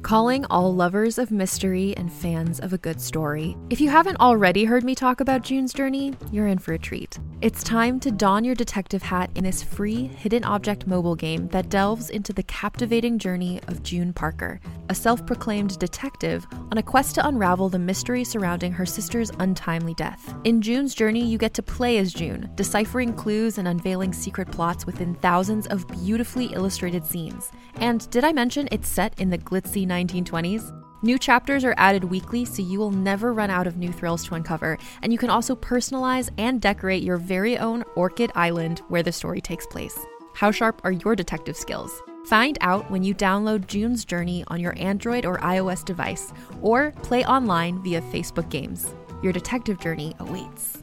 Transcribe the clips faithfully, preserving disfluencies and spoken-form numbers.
Calling all lovers of mystery and fans of a good story. If you haven't already heard me talk about June's Journey, you're in for a treat. It's time to don your detective hat in this free hidden object mobile game that delves into the captivating journey of June Parker, a self-proclaimed detective on a quest to unravel the mystery surrounding her sister's untimely death. In June's Journey, you get to play as June, deciphering clues and unveiling secret plots within thousands of beautifully illustrated scenes. And did I mention it's set in the glitzy nineteen twenties? New chapters are added weekly, so you will never run out of new thrills to uncover, and you can also personalize and decorate your very own Orchid Island where the story takes place. How sharp are your detective skills? Find out when you download June's Journey on your Android or iOS device, or play online via Facebook Games. Your detective journey awaits.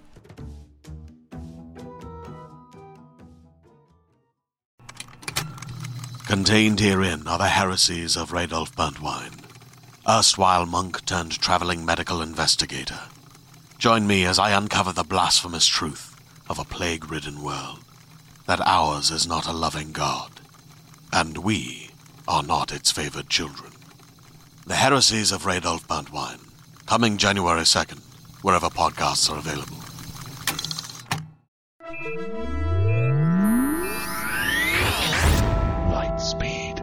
Contained herein are the heresies of Radolf Burntwine, erstwhile monk turned traveling medical investigator. Join me as I uncover the blasphemous truth of a plague-ridden world, that ours is not a loving God, and we are not its favored children. The heresies of Radolf Burntwine, coming January second, wherever podcasts are available. Lightspeed.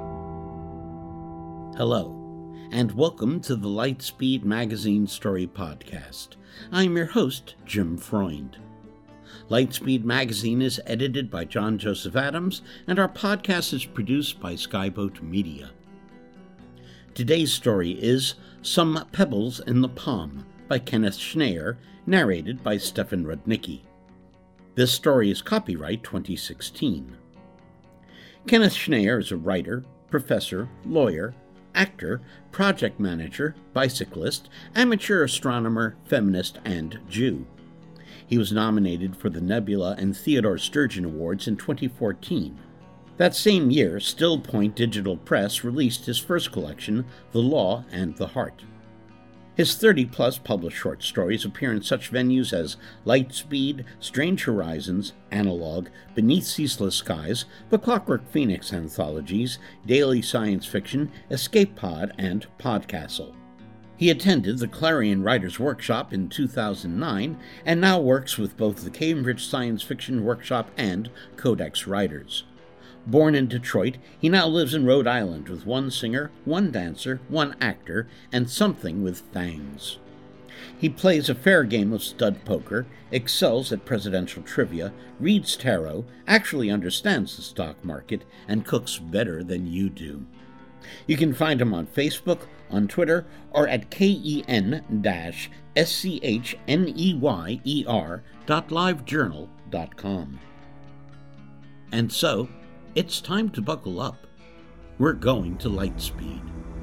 Hello, and welcome to the Lightspeed Magazine Story Podcast. I'm your host, Jim Freund. Lightspeed Magazine is edited by John Joseph Adams, and our podcast is produced by Skyboat Media. Today's story is Some Pebbles in the Palm by Kenneth Schneier, narrated by Stefan Rudnicki. This story is copyright twenty sixteen. Kenneth Schneier is a writer, professor, lawyer, actor, project manager, bicyclist, amateur astronomer, feminist, and Jew. He was nominated for the Nebula and Theodore Sturgeon Awards in twenty fourteen. That same year, Still Point Digital Press released his first collection, The Law and the Heart. His thirty-plus published short stories appear in such venues as Lightspeed, Strange Horizons, Analog, Beneath Ceaseless Skies, The Clockwork Phoenix Anthologies, Daily Science Fiction, Escape Pod, and Podcastle. He attended the Clarion Writers' Workshop in two thousand nine and now works with both the Cambridge Science Fiction Workshop and Codex Writers. Born in Detroit, he now lives in Rhode Island with one singer, one dancer, one actor, and something with fangs. He plays a fair game of stud poker, excels at presidential trivia, reads tarot, actually understands the stock market, and cooks better than you do. You can find him on Facebook, on Twitter, or at ken dash s-c-h-n-e-y-e-r dot livejournal dot com. And so, it's time to buckle up. We're going to Lightspeed.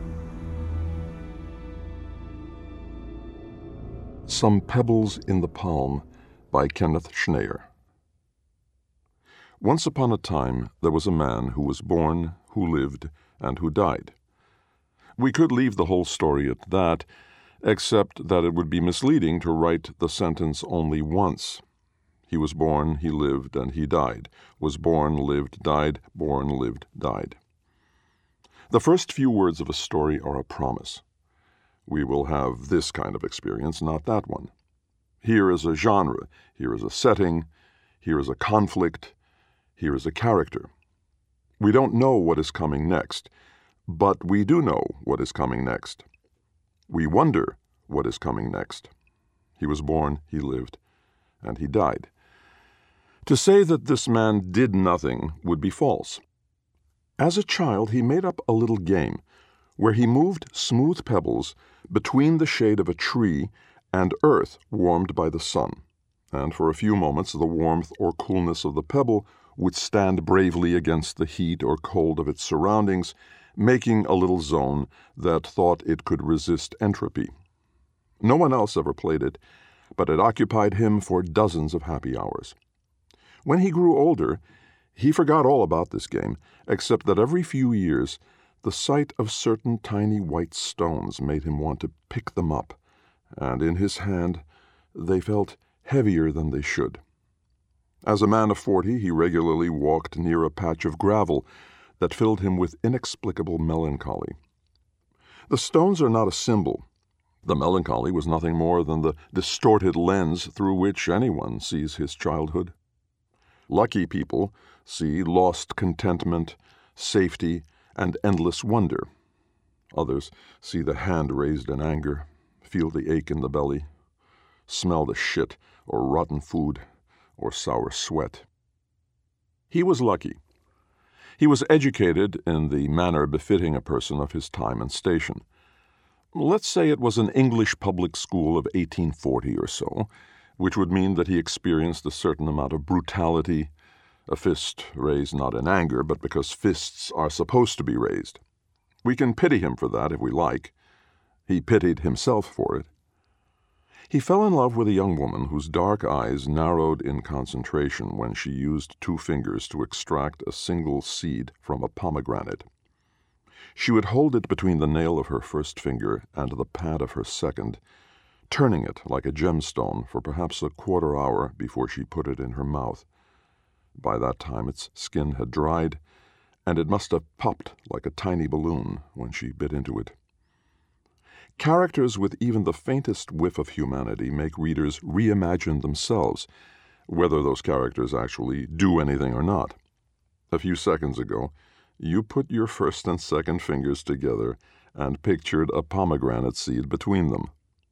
Some Pebbles in the Palm by Kenneth Schneier. Once upon a time, there was a man who was born, who lived, and who died. We could leave the whole story at that, except that it would be misleading to write the sentence only once. He was born, he lived, and he died. Was born, lived, died, born, lived, died. The first few words of a story are a promise. We will have this kind of experience, not that one. Here is a genre, here is a setting, here is a conflict, here is a character. We don't know what is coming next, but we do know what is coming next. We wonder what is coming next. He was born, he lived, and he died. To say that this man did nothing would be false. As a child, he made up a little game where he moved smooth pebbles between the shade of a tree and earth warmed by the sun, and for a few moments the warmth or coolness of the pebble would stand bravely against the heat or cold of its surroundings, making a little zone that thought it could resist entropy. No one else ever played it, but it occupied him for dozens of happy hours. When he grew older, he forgot all about this game, except that every few years the sight of certain tiny white stones made him want to pick them up, and in his hand they felt heavier than they should. As a man of forty, he regularly walked near a patch of gravel that filled him with inexplicable melancholy. The stones are not a symbol. The melancholy was nothing more than the distorted lens through which anyone sees his childhood. Lucky people see lost contentment, safety, and endless wonder. Others see the hand raised in anger, feel the ache in the belly, smell the shit or rotten food or sour sweat. He was lucky. He was educated in the manner befitting a person of his time and station. Let's say it was an English public school of eighteen forty or so, which would mean that he experienced a certain amount of brutality, a fist raised not in anger, but because fists are supposed to be raised. We can pity him for that if we like. He pitied himself for it. He fell in love with a young woman whose dark eyes narrowed in concentration when she used two fingers to extract a single seed from a pomegranate. She would hold it between the nail of her first finger and the pad of her second, turning it like a gemstone for perhaps a quarter hour before she put it in her mouth. By that time its skin had dried, and it must have popped like a tiny balloon when she bit into it. Characters with even the faintest whiff of humanity make readers reimagine themselves, whether those characters actually do anything or not. A few seconds ago, you put your first and second fingers together and pictured a pomegranate seed between them.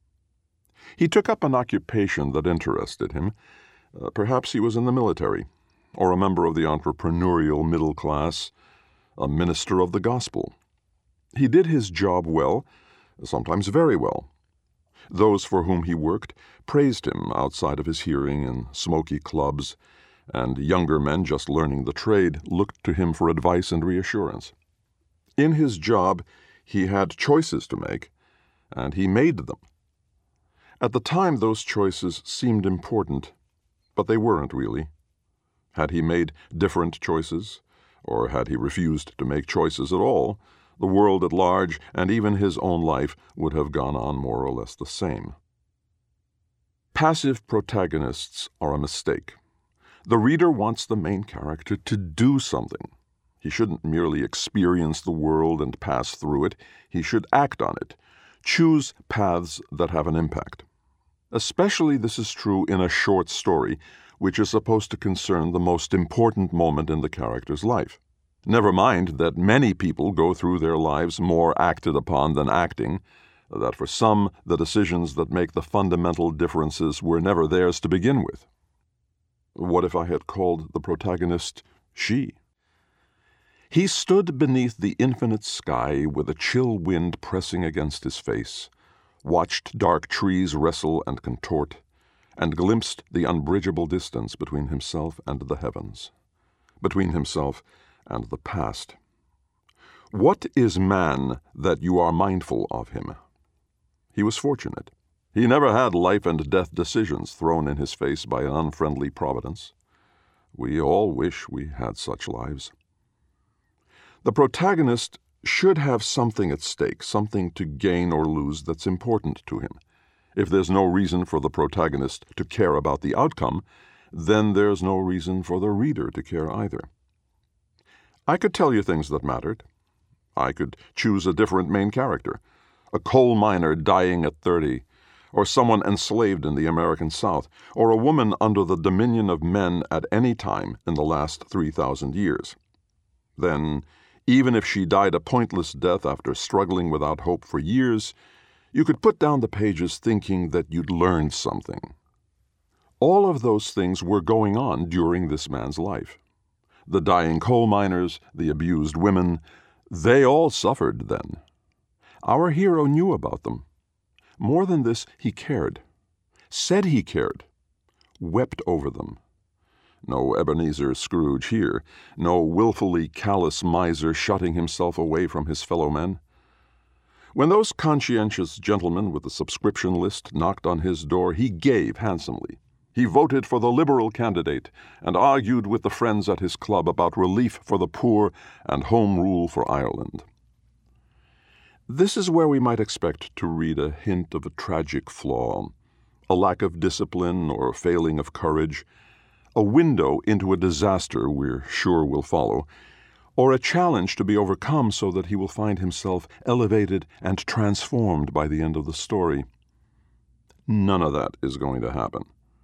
He took up an occupation that interested him. Uh, perhaps he was in the military, or a member of the entrepreneurial middle class, a minister of the gospel. He did his job well, sometimes very well. Those for whom he worked praised him outside of his hearing in smoky clubs, and younger men just learning the trade looked to him for advice and reassurance. In his job, he had choices to make, and he made them. At the time, those choices seemed important, but they weren't really. Had he made different choices, or had he refused to make choices at all, the world at large, and even his own life, would have gone on more or less the same. Passive protagonists are a mistake. The reader wants the main character to do something. He shouldn't merely experience the world and pass through it. He should act on it, choose paths that have an impact. Especially this is true in a short story, which is supposed to concern the most important moment in the character's life. Never mind that many people go through their lives more acted upon than acting, that for some the decisions that make the fundamental differences were never theirs to begin with. What if I had called the protagonist she? He stood beneath the infinite sky with a chill wind pressing against his face, watched dark trees wrestle and contort, and glimpsed the unbridgeable distance between himself and the heavens, between himself and the past. What is man that you are mindful of him? He was fortunate. He never had life and death decisions thrown in his face by an unfriendly providence. We all wish we had such lives. The protagonist should have something at stake, something to gain or lose that's important to him. If there's no reason for the protagonist to care about the outcome, then there's no reason for the reader to care either. I could tell you things that mattered. I could choose a different main character, a coal miner dying at thirty, or someone enslaved in the American South, or a woman under the dominion of men at any time in the last three thousand years. Then, even if she died a pointless death after struggling without hope for years, you could put down the pages thinking that you'd learned something. All of those things were going on during this man's life. The dying coal miners, the abused women, they all suffered then. Our hero knew about them. More than this, he cared, said he cared, wept over them. No Ebenezer Scrooge here, no willfully callous miser shutting himself away from his fellow men. When those conscientious gentlemen with the subscription list knocked on his door, he gave handsomely. He voted for the Liberal candidate and argued with the friends at his club about relief for the poor and home rule for Ireland. This is where we might expect to read a hint of a tragic flaw, a lack of discipline or failing of courage, a window into a disaster we're sure will follow, or a challenge to be overcome so that he will find himself elevated and transformed by the end of the story. None of that is going to happen.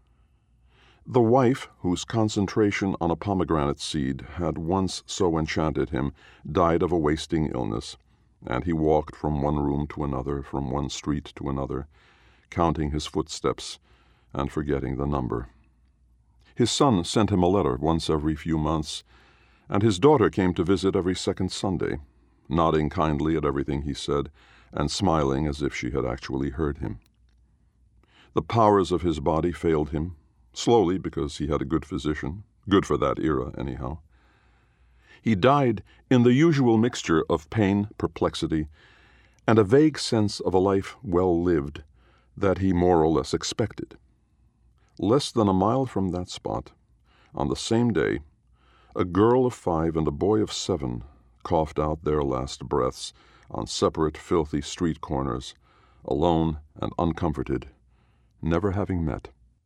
The wife, whose concentration on a pomegranate seed had once so enchanted him, died of a wasting illness, and he walked from one room to another, from one street to another, counting his footsteps and forgetting the number. His son sent him a letter once every few months, and his daughter came to visit every second Sunday, nodding kindly at everything he said and smiling as if she had actually heard him. The powers of his body failed him, slowly because he had a good physician, good for that era anyhow. He died in the usual mixture of pain, perplexity, and a vague sense of a life well lived that he more or less expected. Less than a mile from that spot, on the same day, a girl of five and a boy of seven coughed out their last breaths on separate filthy street corners, alone and uncomforted, never having met.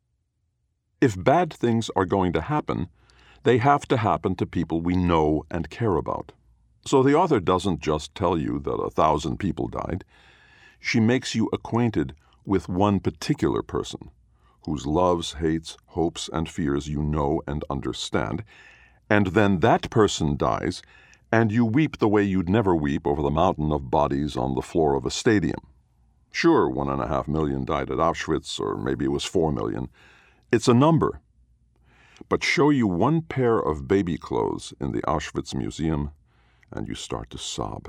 If bad things are going to happen, they have to happen to people we know and care about. So the author doesn't just tell you that a thousand people died. She makes you acquainted with one particular person, whose loves, hates, hopes, and fears you know and understand, and then that person dies, and you weep the way you'd never weep over the mountain of bodies on the floor of a stadium. Sure, one and a half million died at Auschwitz, or maybe it was four million. It's a number. But show you one pair of baby clothes in the Auschwitz Museum, and you start to sob.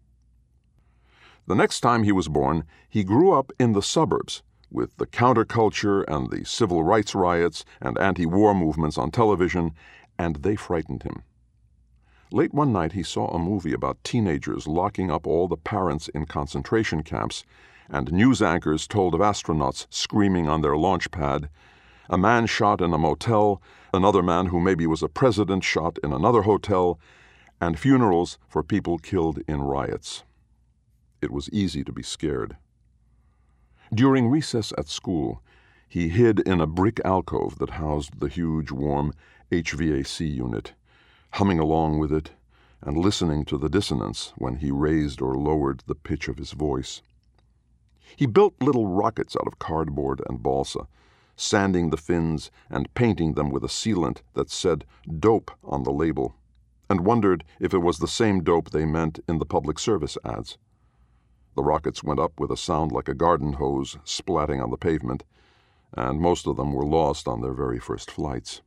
The next time he was born, he grew up in the suburbs, with the counterculture and the civil rights riots and anti-war movements on television, and they frightened him. Late one night he saw a movie about teenagers locking up all the parents in concentration camps, and news anchors told of astronauts screaming on their launch pad, a man shot in a motel, another man who maybe was a president shot in another hotel, and funerals for people killed in riots. It was easy to be scared. During recess at school, he hid in a brick alcove that housed the huge, warm H V A C unit, humming along with it and listening to the dissonance when he raised or lowered the pitch of his voice. He built little rockets out of cardboard and balsa, sanding the fins and painting them with a sealant that said dope on the label, and wondered if it was the same dope they meant in the public service ads. The rockets went up with a sound like a garden hose splatting on the pavement, and most of them were lost on their very first flights.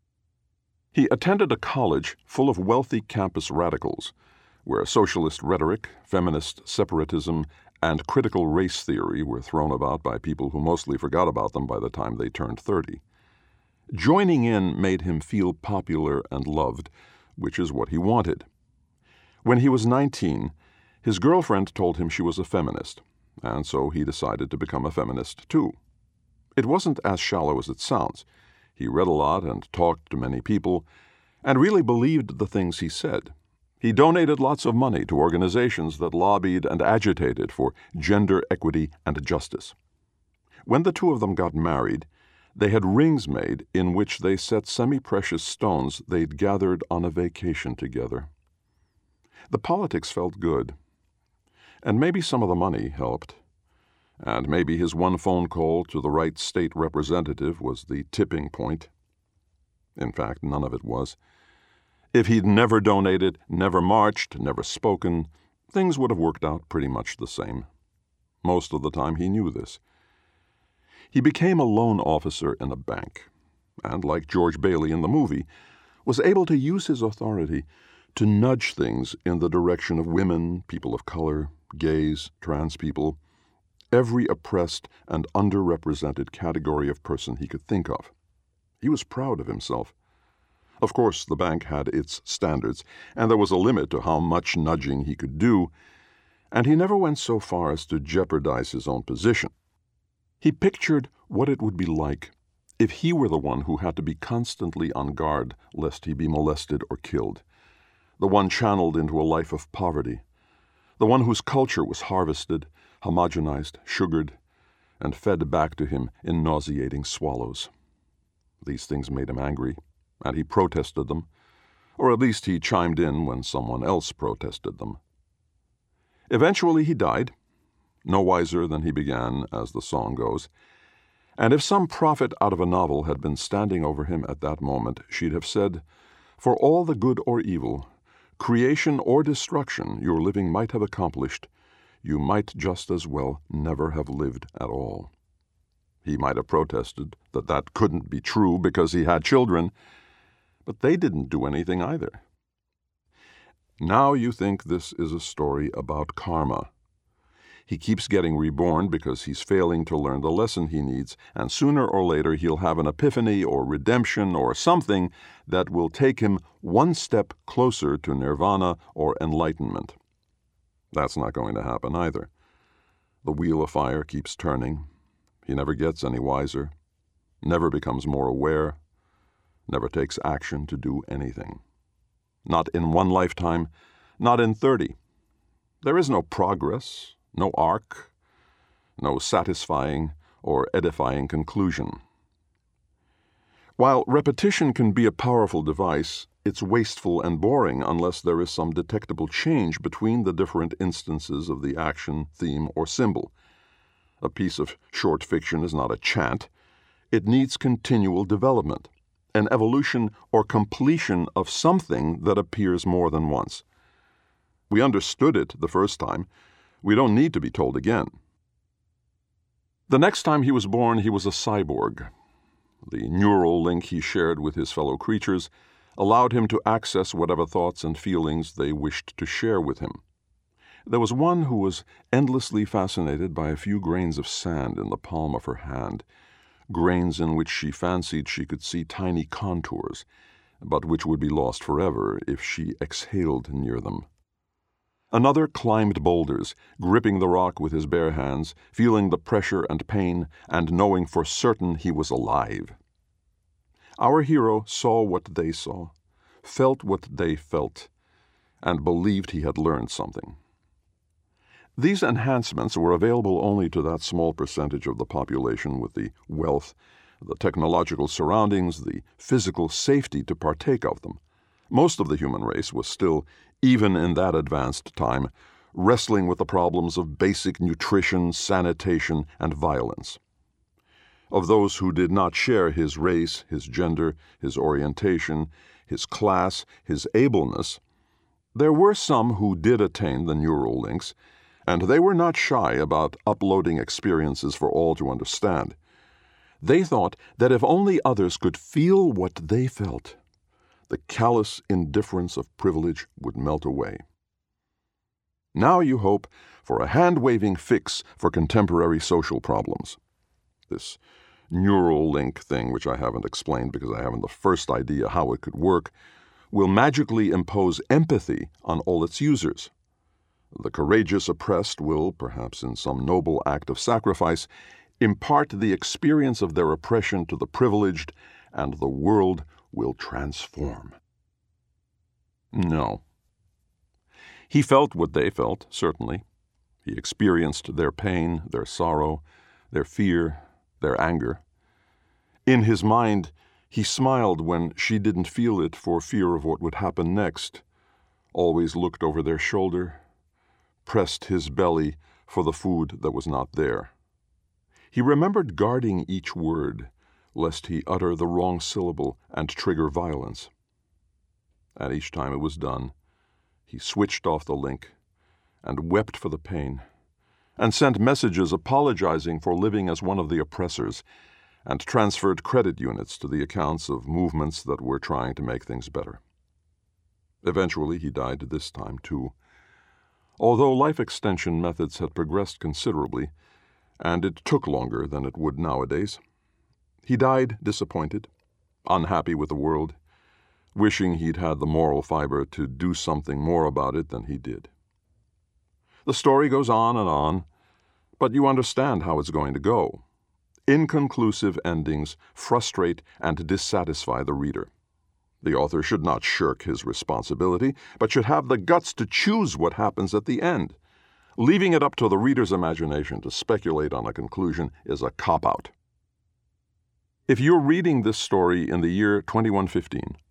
He attended a college full of wealthy campus radicals, where socialist rhetoric, feminist separatism, and critical race theory were thrown about by people who mostly forgot about them by the time they turned thirty. Joining in made him feel popular and loved, which is what he wanted. When he was nineteen, his girlfriend told him she was a feminist, and so he decided to become a feminist too. It wasn't as shallow as it sounds. He read a lot and talked to many people, and really believed the things he said. He donated lots of money to organizations that lobbied and agitated for gender equity and justice. When the two of them got married, they had rings made in which they set semi-precious stones they'd gathered on a vacation together. The politics felt good, and maybe some of the money helped. And maybe his one phone call to the right state representative was the tipping point. In fact, none of it was. If he'd never donated, never marched, never spoken, things would have worked out pretty much the same. Most of the time he knew this. He became a loan officer in a bank, and like George Bailey in the movie, was able to use his authority to nudge things in the direction of women, people of color, gays, trans people, every oppressed and underrepresented category of person he could think of. He was proud of himself. Of course, the bank had its standards, and there was a limit to how much nudging he could do, and he never went so far as to jeopardize his own position. He pictured what it would be like if he were the one who had to be constantly on guard lest he be molested or killed, the one channeled into a life of poverty, the one whose culture was harvested, homogenized, sugared, and fed back to him in nauseating swallows. These things made him angry, and he protested them, or at least he chimed in when someone else protested them. Eventually he died, no wiser than he began, as the song goes, and if some prophet out of a novel had been standing over him at that moment, she'd have said, "For all the good or evil, creation or destruction your living might have accomplished, you might just as well never have lived at all." He might have protested that that couldn't be true because he had children, but they didn't do anything either. Now you think this is a story about karma. He keeps getting reborn because he's failing to learn the lesson he needs, and sooner or later he'll have an epiphany or redemption or something that will take him one step closer to nirvana or enlightenment. That's not going to happen either. The wheel of fire keeps turning. He never gets any wiser, never becomes more aware, never takes action to do anything. Not in one lifetime, not in thirty. There is no progress, no arc, no satisfying or edifying conclusion. While repetition can be a powerful device, it's wasteful and boring unless there is some detectable change between the different instances of the action, theme, or symbol. A piece of short fiction is not a chant. It needs continual development, an evolution or completion of something that appears more than once. We understood it the first time. We don't need to be told again. The next time he was born, he was a cyborg. The neural link he shared with his fellow creatures allowed him to access whatever thoughts and feelings they wished to share with him. There was one who was endlessly fascinated by a few grains of sand in the palm of her hand, grains in which she fancied she could see tiny contours, but which would be lost forever if she exhaled near them. Another climbed boulders, gripping the rock with his bare hands, feeling the pressure and pain, and knowing for certain he was alive. Our hero saw what they saw, felt what they felt, and believed he had learned something. These enhancements were available only to that small percentage of the population with the wealth, the technological surroundings, the physical safety to partake of them. Most of the human race was still, even in that advanced time, wrestling with the problems of basic nutrition, sanitation, and violence. Of those who did not share his race, his gender, his orientation, his class, his ableness, there were some who did attain the neural links, and they were not shy about uploading experiences for all to understand. They thought that if only others could feel what they felt, the callous indifference of privilege would melt away. Now you hope for a hand-waving fix for contemporary social problems. This neural link thing, which I haven't explained because I haven't the first idea how it could work, will magically impose empathy on all its users. The courageous oppressed will, perhaps in some noble act of sacrifice, impart the experience of their oppression to the privileged, and the world will transform. No. He felt what they felt, certainly. He experienced their pain, their sorrow, their fear, their anger. In his mind, he smiled when she didn't feel it for fear of what would happen next, always looked over their shoulder, pressed his belly for the food that was not there. He remembered guarding each word, lest he utter the wrong syllable and trigger violence. And each time it was done, he switched off the link and wept for the pain, and sent messages apologizing for living as one of the oppressors, and transferred credit units to the accounts of movements that were trying to make things better. Eventually he died this time, too. Although life extension methods had progressed considerably, and it took longer than it would nowadays, he died disappointed, unhappy with the world, wishing he'd had the moral fiber to do something more about it than he did. The story goes on and on, but you understand how it's going to go. Inconclusive endings frustrate and dissatisfy the reader. The author should not shirk his responsibility, but should have the guts to choose what happens at the end. Leaving it up to the reader's imagination to speculate on a conclusion is a cop-out. If you're reading this story in the year twenty-one fifteen,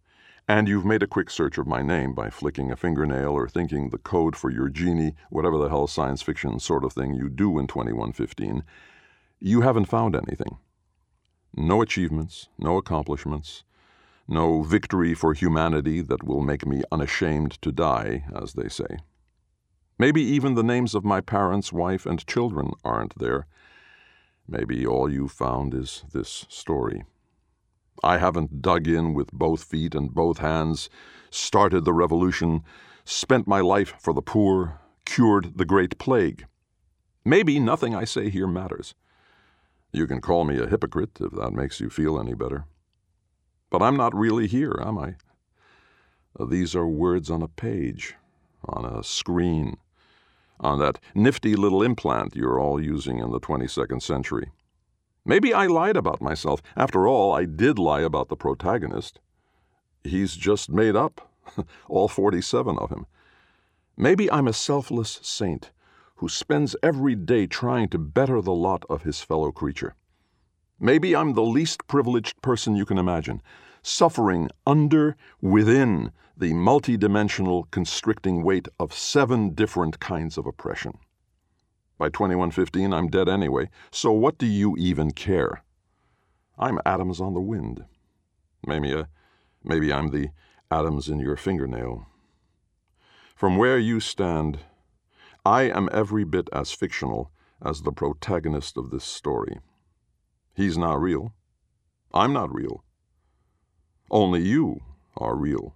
and you've made a quick search of my name by flicking a fingernail or thinking the code for your genie, whatever the hell science fiction sort of thing you do in twenty-one fifteen, you haven't found anything. No achievements, no accomplishments, no victory for humanity that will make me unashamed to die, as they say. Maybe even the names of my parents, wife, and children aren't there. Maybe all you found is this story. I haven't dug in with both feet and both hands, started the revolution, spent my life for the poor, cured the Great Plague. Maybe nothing I say here matters. You can call me a hypocrite if that makes you feel any better. But I'm not really here, am I? These are words on a page, on a screen, on that nifty little implant you're all using in the twenty-second century. Maybe I lied about myself. After all, I did lie about the protagonist. He's just made up, all forty-seven of him. Maybe I'm a selfless saint who spends every day trying to better the lot of his fellow creature. Maybe I'm the least privileged person you can imagine, suffering under, within, the multidimensional, constricting weight of seven different kinds of oppression. By twenty-one fifteen, I'm dead anyway, so what do you even care? I'm atoms on the wind. Maybe, uh, maybe I'm the atoms in your fingernail. From where you stand, I am every bit as fictional as the protagonist of this story. He's not real. I'm not real. Only you are real.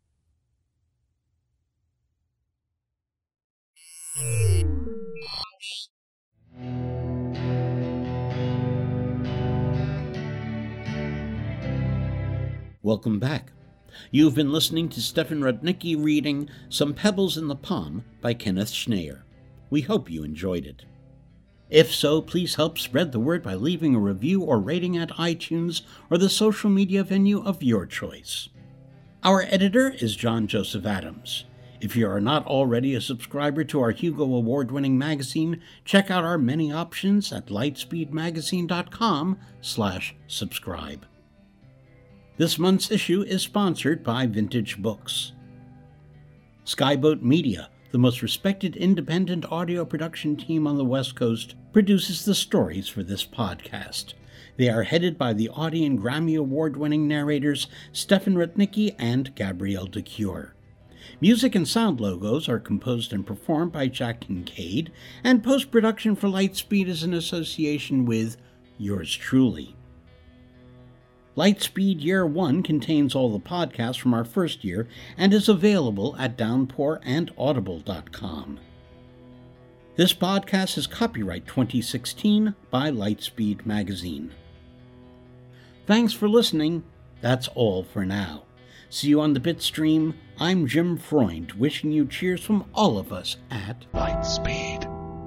Welcome back. You've been listening to Stefan Rudnicki reading Some Pebbles in the Palm by Kenneth Schneier. We hope you enjoyed it. If so, please help spread the word by leaving a review or rating at iTunes or the social media venue of your choice. Our editor is John Joseph Adams. If you are not already a subscriber to our Hugo Award-winning magazine, check out our many options at lightspeedmagazine.com slash subscribe. This month's issue is sponsored by Vintage Books. Skyboat Media, the most respected independent audio production team on the West Coast, produces the stories for this podcast. They are headed by the Audie and Grammy Award-winning narrators Stefan Rudnicki and Gabrielle de Cuir. Music and sound logos are composed and performed by Jack Kincaid, and post-production for Lightspeed is in association with yours truly. Lightspeed Year one contains all the podcasts from our first year and is available at downpour and audible dot com. This podcast is copyright twenty sixteen by Lightspeed Magazine. Thanks for listening. That's all for now. See you on the Bitstream. I'm Jim Freund, wishing you cheers from all of us at Lightspeed.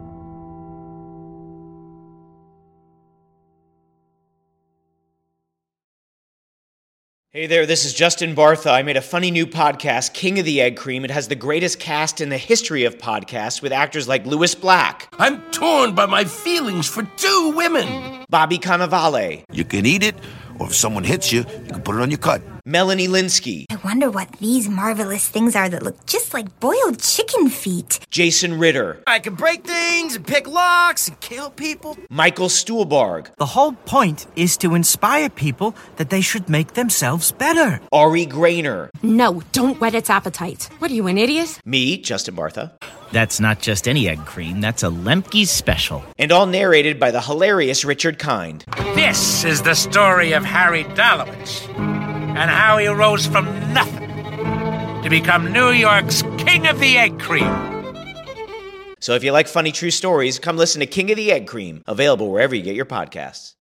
Hey there, this is Justin Bartha. I made a funny new podcast, King of the Egg Cream. It has the greatest cast in the history of podcasts with actors like Louis Black. I'm torn by my feelings for two women. Bobby Cannavale. You can eat it, or if someone hits you, you can put it on your cut. Melanie Linsky. I wonder what these marvelous things are that look just like boiled chicken feet. Jason Ritter. I can break things and pick locks and kill people. Michael Stuhlbarg. The whole point is to inspire people that they should make themselves better. Ari Grainer. No, don't whet its appetite. What are you, an idiot? Me, Justin Bartha. That's not just any egg cream, that's a Lemke's special. And all narrated by the hilarious Richard Kind. This is the story of Harry Dalowitz and how he rose from nothing to become New York's King of the Egg Cream. So if you like funny true stories, come listen to King of the Egg Cream, available wherever you get your podcasts.